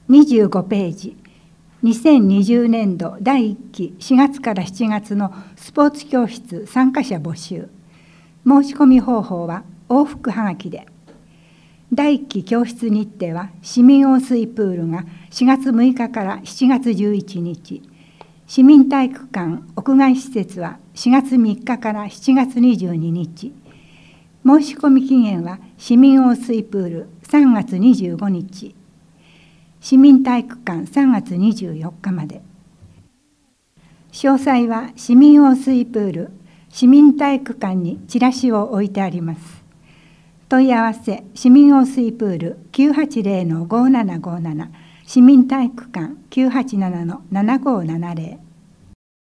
25ページ、2020年度第1期4月から7月のスポーツ教室参加者募集。申し込み方法は往復はがきで。第1期教室日程は市民温水プールが4月6日から7月11日、市民体育館屋外施設は4月3日から7月22日、申し込み期限は市民温水プール3月25日、市民体育館3月24日まで。詳細は市民温水プール市民体育館にチラシを置いてあります。問い合わせ市民温水プール 980-5757 市民体育館 987-7570